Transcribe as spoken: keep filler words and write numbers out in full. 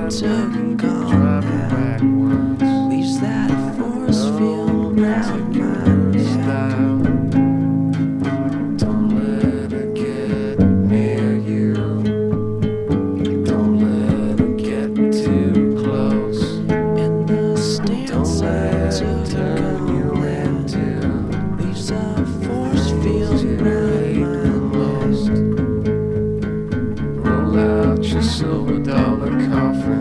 took off, leaves that force field around my style. Don't let her get near you. Don't let her get too close. In the stance I took on that, leaves a force field around my Roll out your silver dollar coffin.